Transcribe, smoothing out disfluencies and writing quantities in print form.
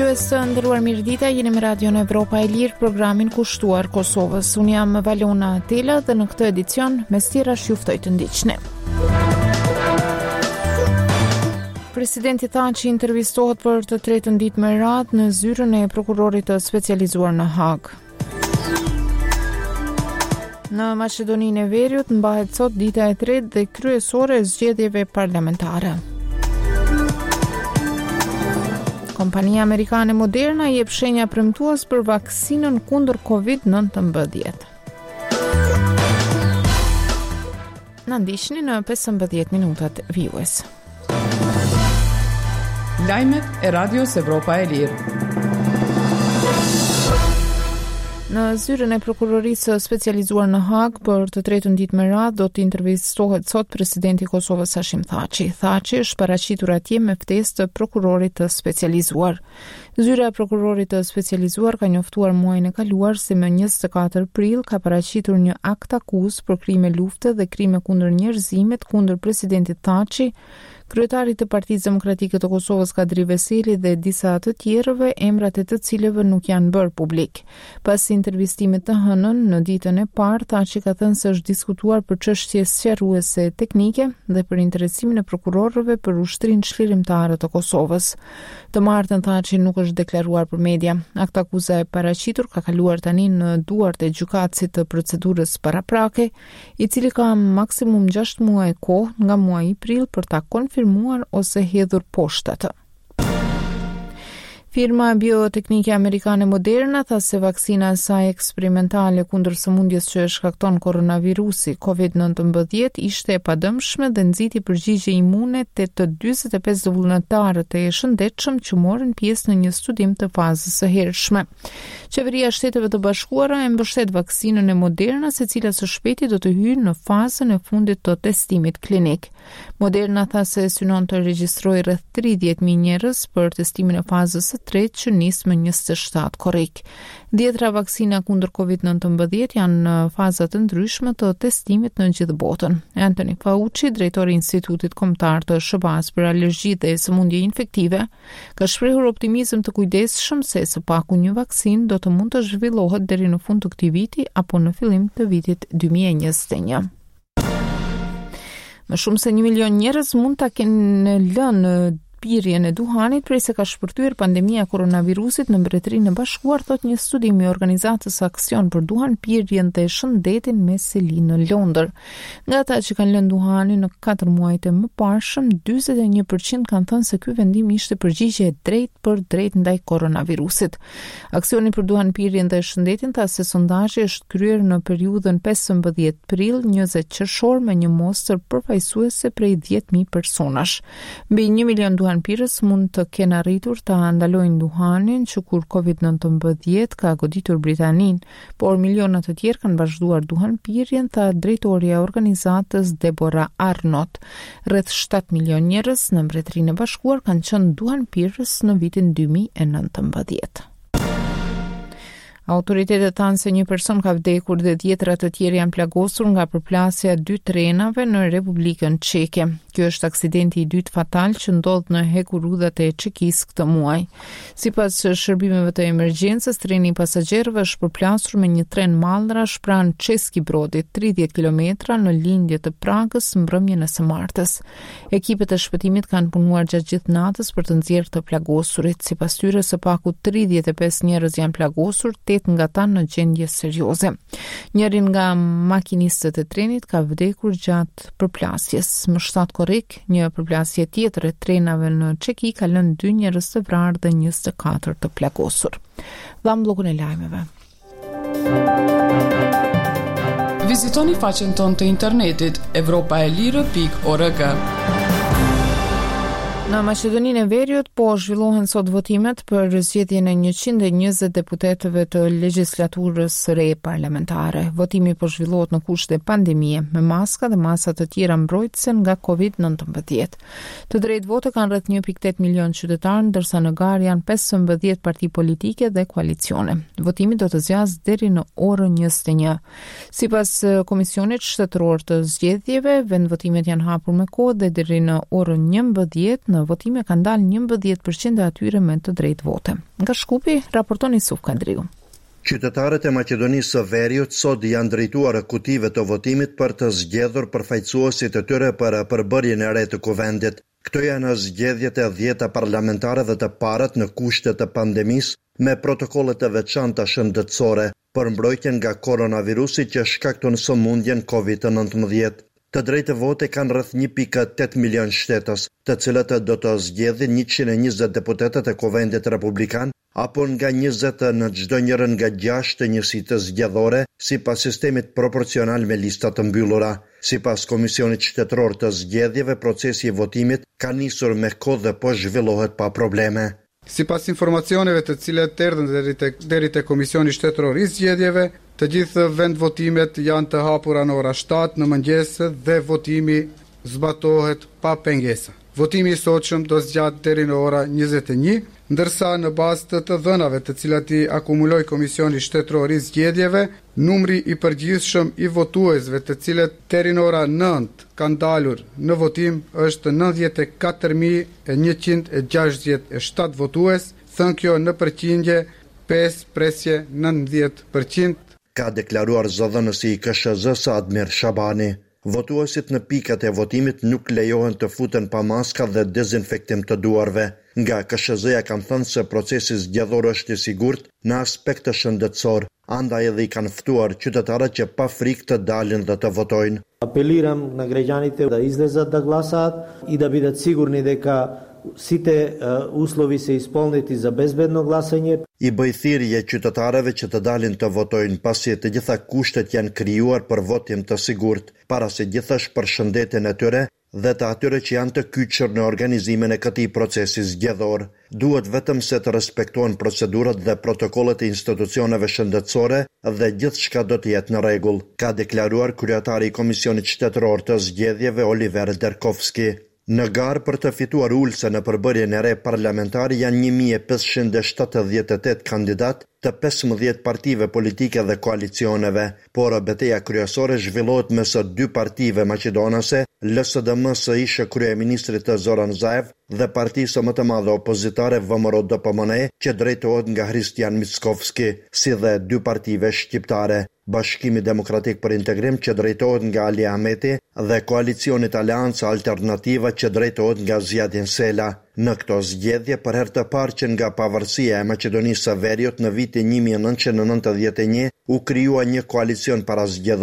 Dëgjues të nderuar, mirëdita, jeni me Radio në Evropa e Lirë, programin kushtuar Kosovës. Unë jam Valona Tela dhe në këtë edicion mes tjera juftoj të ndiqni. Presidenti Thaçi intervistohet për të tretën ditë me radhë në zyrën e prokurorit të specializuar në Hag. Në Maqedoninë e Veriut mbahet sot dita e tretë dhe kryesore e zgjedhjeve parlamentare. Kompania amerikane Moderna jep shenja premtues për vaksinën kundër COVID-19. Na ndiqni në 15 minutat vijues. Lajmet e Radios Evropa e Lirë. Në zyrën e prokurorisë specializuar në Hag për të tretën ditë me radhë do të intervistohet sot presidenti i Kosovës Hashim Thaçi. Thaçi është paraqitur atje me ftesë të prokurorit të specializuar. Zyra e prokurorit të specializuar ka njoftuar muajin e kaluar se më 24 prill ka paraqitur një akt akuzë për krime lufte dhe krime kundër njerëzimit kundër presidentit Thaçi, kryetarit të Partisë Demokratike të Kosovës Kadri Veseli dhe disa të tjerëve, emrat e të cilëve nuk janë bërë publik. Pas intervistimit të hënën në ditën e parë, Thaçi ka thënë se është diskutuar për çështje sqaruese teknike dhe për interesimin e prokurorëve për ushtrinë çlirimtare të Kosovës. Të martën Thaçi nuk është deklaruar për media. Akta akuza e paraqitur ka kaluar tani në duart e gjykatësit të procedurës paraprake, i cili ka maksimum 6 muaj kohë nga muaji prill për ta konfirmuar ose hedhur poshtë atë. Firma bioteknike amerikane Moderna tha se vaksina e saj eksperimentale kundër sëmundjes që shkakton koronavirusi COVID-19 ishte e padëmshme dhe nxiti përgjigje imune te të 45 vullnetarët e shëndetshëm që morën pjesë në një studim të fazës së hershme. Qeveria e Shteteve të Bashkuara e mbështet vaksinën e Moderna, secila së shpejti do të hyjë në fazën e fundit të testimit klinik. Moderna tha se synon të regjistrojë rreth 30.000 njerëz për testimin e fazës së tretë që nis më 27 korrik. 10 vaksina kundër COVID-19 janë në faza të ndryshme të testimit në gjithë botën. Anthony Fauci, drejtori i Institutit Kombëtar të SBA-s për alergji dhe sëmundje infektive, ka shprehur optimizëm të kujdesshëm se së paku një vaksinë do të mund të zhvillohet deri në fund të këtij viti apo në fillim të vitit 2021. Më shumë se 1 milion njerëz mund ta kenë lënë pirjen e duhanit prej se ka shpërthyer pandemia koronavirusit në Mbretërinë e Bashkuar, thot një studim i organizatës Aksion për duhan, pirjen dhe shëndetin me Seli në Londër. Nga ata që kanë lënë duhanin në 4 muajt e mëparshëm, 41% kanë thënë se ky vendim ishte përgjigje e drejtë për drejt ndaj koronavirusit. Aksioni për duhan, pirjen dhe shëndetin tha se sondazhi është kryer në periudhën 15 prill 20 qershor me një mostër përfaqësuese prej 10.000 personash. Mbi 1 milion duhanpirës mund të kenë arritur të ndalojnë duhanin që kur COVID-19 ka goditur Britaninë, por milionat të tjerë kanë vazhduar duhanpirjen, tha drejtoria e organizatës Deborah Arnott. Rreth 7 milion njerëz në Mbretërinë e Bashkuar kanë qenë duhanpirës në vitin 2019. Autoritetet thanë se një person ka vdekur dhe 10 të tjerë janë plagosur nga përplasja 2 trenave në Republikën Çeke. Kjo është aksidenti i dytë fatal që ndodh në hekurudhat e Çekisë këtë muaj. Sipas shërbimeve të emergjencës, treni i pasagerëve është përplasur me një tren mallrash pranë Česki Brodit, 30 kilometra në lindje të Pragës mbrëmjen e së martës. Ekipet e shpëtimit kanë punuar gjatë gjithë natës për të nxjerrë të plagosurit. Sipas tyre, së paku 35 njerëz janë plagosur, 8 nga ta në gjendje serioze. Njëri nga makinistët e trenit ka vdekur gjatë përplasjes. Më 7 korrik, një përplasje tjetër e trenave në Çeki ka lënë 2 njerëz të vrarë dhe 24 të plagosur. Dham bllokun e lajmeve. Vizitoni faqen tonë të internetit evropaelire.org. Në Maqedoninë e Veriut po zhvillohen sot votimet për zgjedhjen e 120 deputetëve të legjislaturës së re parlamentare. Votimi po zhvillohet në kushte pandemie, me maska dhe masa të tjera mbrojtëse nga COVID-19. Të drejtë vote kanë rreth 1.8 milion qytetarë, ndërsa në garë janë 15 parti politike dhe koalicione. Votimi do të zgjasë deri në orën 21. Sipas Komisionit Shtetëror të Zgjedhjeve, vendvotimet janë hapur me kohë dhe deri në orën 11 në në votime ka ndalë 11% e atyre me të drejtë vote. Nga Shkupi, raporton Isuf Kandriu. Qytetarët e Maqedonisë së Veriut sot janë drejtuar kutive të votimit për të zgjedhur përfaqësuesit e tyre për përbërjen e re të kuvendit. Këto janë zgjedhjet e 10 parlamentare dhe të parat në kushte të pandemisë me protokollet e veçanta shëndetësore për mbrojtjen nga koronavirusi që shkakton sëmundjen COVID-19. Të drejtë vote kanë rreth 1.8 milion shtetës, të cilët do të zgjedhin 120 deputetët e kuvendit republikan, apo nga 20 në çdo njërin nga 6 njësitë zgjedhore, sipas sistemit proporcional me lista të mbyllura. Sipas Komisionit Shtetëror të Zgjedhjeve, procesi i votimit ka nisur me kohë dhe po zhvillohet pa probleme. Sipas informacioneve të cilat erdhën deri te Komisioni Shtetëror i Zgjedhjeve, të gjithë vendvotimet janë të hapura në ora 7 në mëngjes dhe votimi zbatohet pa pengesa. Votimi i sotshëm do zgjat deri në ora 21, ndërsa në bazë të dhënave të cilat i akumuloi Komisioni Shtetëror i Zgjedhjeve, numri i përgjithshëm i votuesve të cilët deri në ora 9 kanë dalur në votim është 94.167 votues, thënë kjo në përqindje 5.90%. Ka deklaruar zëdhënësi i KSZ Admir Shabani. Votuesit në pikat e votimit nuk lejohen të futen pa maska dhe dezinfektim të duarve. Nga KSZ-ja kanë thënë se procesi zgjedhor është i sigurt në aspekt të shëndetësor, andaj edhe i kanë ftuar qytetarët që pa frikë të dalin dhe të votojnë. Apeliram na građanite da izlezat da glasat i da bidet sigurni дека site uslovi se ispolniti za bezbedno glasanje. I bëj thirrje qytetarëve që të dalin të votojnë pasi të gjitha kushtet janë krijuar për votim të sigurt, para se gjithash për shëndetin e tyre dhe të atyre që janë të kyçur në organizimin e këtij procesi zgjedhor. Duhet vetëm se të respektohen procedurat dhe protokollet e institucioneve shëndetësore dhe gjithçka do të jetë në rregull, ka deklaruar kryetari i Komisionit Shtetëror të Zgjedhjeve Oliver Derkovski. Në garë për të fituar ulse në përbërjen e re parlamentare janë 1578 kandidat të 15 partive politike dhe koalicioneve, por betejë kryesore zhvillohet mes dy partive maqedonase, LSDM-SI kryeministrit Zoran Zaev dhe partisë më të madhe opozitare VMRO-DPMNE që drejtohet nga Hristian Mickovski, si dhe dy partive shqiptare. Bashkimi Demokratik për Integrim që drejtohet nga Ali Ahmeti dhe koalicionit Aleanca Alternativa që drejtohet nga Zjadin Sela. Në këto zgjedhje, për herë të parë që nga pavarësia e Maqedonisë së Veriut në vitin 1991 u krijua një koalicion para zgjedhjes